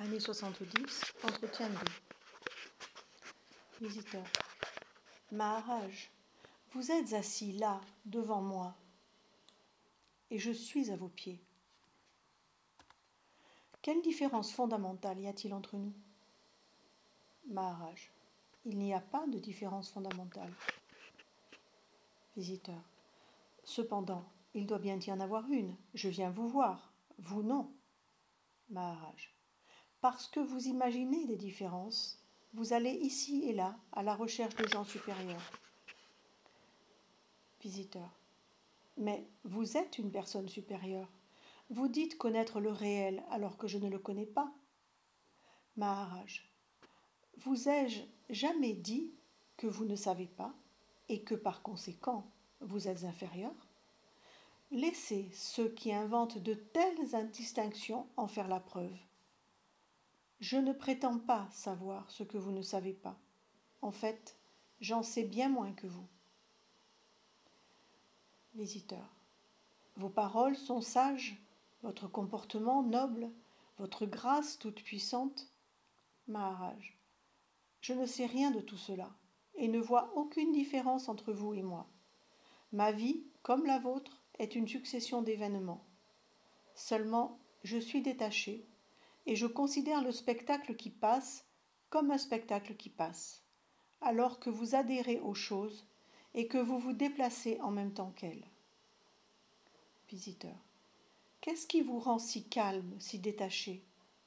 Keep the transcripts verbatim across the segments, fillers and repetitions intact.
Année soixante-dix, entretien deux. Visiteur. Maharaj, vous êtes assis là, devant moi, et je suis à vos pieds. Quelle différence fondamentale y a-t-il entre nous? Maharaj, il n'y a pas de différence fondamentale. Visiteur. Cependant, il doit bien y en avoir une. Je viens vous voir, vous non. Maharaj. Parce que vous imaginez des différences, vous allez ici et là à la recherche de gens supérieurs. Visiteur. Mais vous êtes une personne supérieure. Vous dites connaître le réel alors que je ne le connais pas. Maharaj. Vous ai-je jamais dit que vous ne savez pas et que par conséquent vous êtes inférieur? Laissez ceux qui inventent de telles distinctions en faire la preuve. Je ne prétends pas savoir ce que vous ne savez pas. En fait, j'en sais bien moins que vous. Visiteur. Vos paroles sont sages, votre comportement noble, votre grâce toute puissante. Maharaj. Je ne sais rien de tout cela et ne vois aucune différence entre vous et moi. Ma vie, comme la vôtre, est une succession d'événements. Seulement, je suis détaché et je considère le spectacle qui passe comme un spectacle qui passe, alors que vous adhérez aux choses et que vous vous déplacez en même temps qu'elles. Visiteur. Qu'est-ce qui vous rend si calme, si détaché?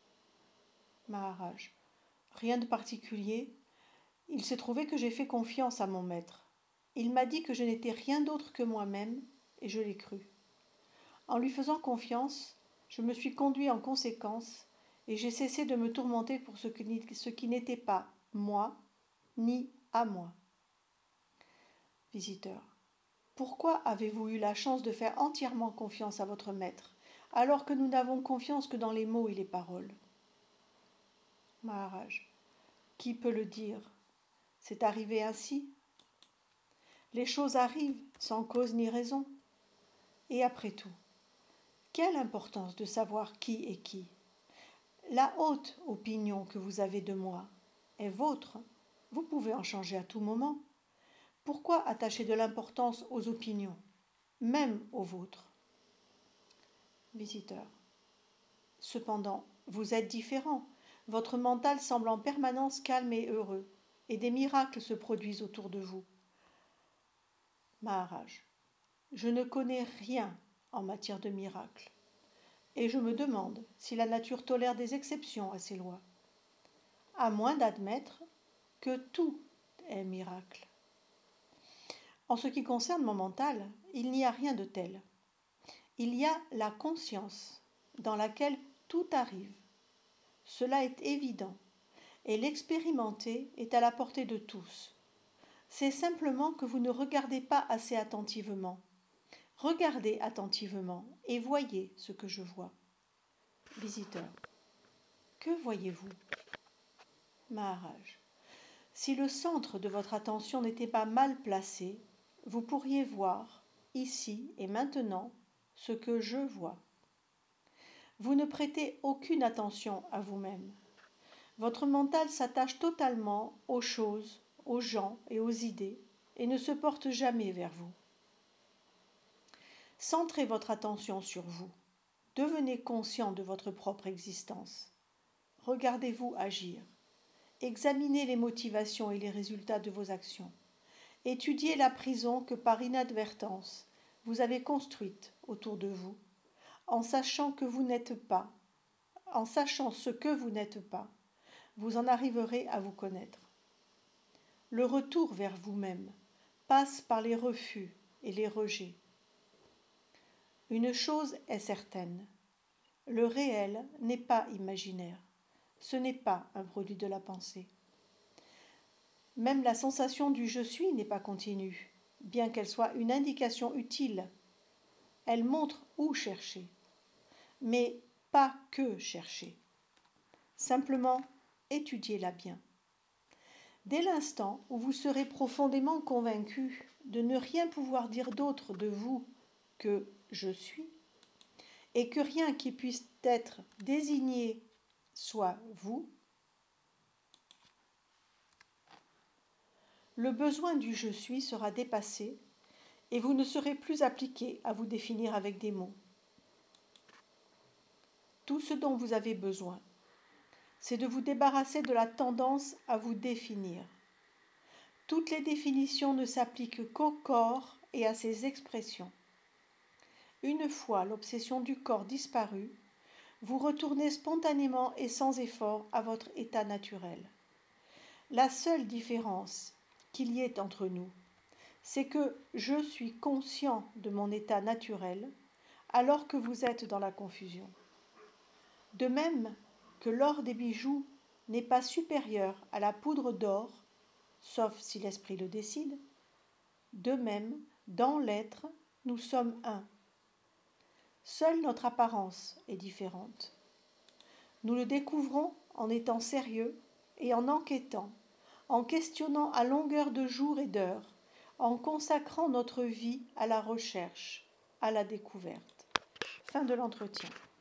Maharaj. Rien de particulier. Il s'est trouvé que j'ai fait confiance à mon maître. Il m'a dit que je n'étais rien d'autre que moi-même, et je l'ai cru. En lui faisant confiance, je me suis conduit en conséquence, et j'ai cessé de me tourmenter pour ce qui n'était pas moi, ni à moi. Visiteur. Pourquoi avez-vous eu la chance de faire entièrement confiance à votre maître, alors que nous n'avons confiance que dans les mots et les paroles? Maharaj. Qui peut le dire? C'est arrivé ainsi. Les choses arrivent sans cause ni raison. Et après tout, quelle importance de savoir qui est qui? La haute opinion que vous avez de moi est vôtre. Vous pouvez en changer à tout moment. Pourquoi attacher de l'importance aux opinions, même aux vôtres? Visiteur. Cependant, vous êtes différent. Votre mental semble en permanence calme et heureux, et des miracles se produisent autour de vous. Maharaj. Je ne connais rien en matière de miracles, et je me demande si la nature tolère des exceptions à ces lois, à moins d'admettre que tout est miracle. En ce qui concerne mon mental, il n'y a rien de tel. Il y a la conscience dans laquelle tout arrive. Cela est évident, et l'expérimenter est à la portée de tous. C'est simplement que vous ne regardez pas assez attentivement. Regardez attentivement et voyez ce que je vois. Visiteur. Que voyez-vous? Maharaj. Si le centre de votre attention n'était pas mal placé, vous pourriez voir, ici et maintenant, ce que je vois. Vous ne prêtez aucune attention à vous-même. Votre mental s'attache totalement aux choses, aux gens et aux idées, et ne se porte jamais vers vous. Centrez votre attention sur vous. Devenez conscient de votre propre existence. Regardez-vous agir. Examinez les motivations et les résultats de vos actions. Étudiez la prison que par inadvertance vous avez construite autour de vous, en sachant que vous n'êtes pas, en sachant ce que vous n'êtes pas, vous en arriverez à vous connaître. Le retour vers vous-même passe par les refus et les rejets. Une chose est certaine, le réel n'est pas imaginaire, ce n'est pas un produit de la pensée. Même la sensation du « je suis » n'est pas continue, bien qu'elle soit une indication utile. Elle montre où chercher, mais pas que chercher. Simplement, étudiez-la bien. Dès l'instant où vous serez profondément convaincu de ne rien pouvoir dire d'autre de vous que « je suis », et que rien qui puisse être désigné soit vous, le besoin du « je suis » sera dépassé et vous ne serez plus appliqué à vous définir avec des mots. Tout ce dont vous avez besoin, c'est de vous débarrasser de la tendance à vous définir. Toutes les définitions ne s'appliquent qu'au corps et à ses expressions. Une fois l'obsession du corps disparue, vous retournez spontanément et sans effort à votre état naturel. La seule différence qu'il y ait entre nous, c'est que je suis conscient de mon état naturel alors que vous êtes dans la confusion. De même que l'or des bijoux n'est pas supérieur à la poudre d'or, sauf si l'esprit le décide, de même, dans l'être, nous sommes un. Seule notre apparence est différente. Nous le découvrons en étant sérieux et en enquêtant, en questionnant à longueur de jours et d'heures, en consacrant notre vie à la recherche, à la découverte. Fin de l'entretien.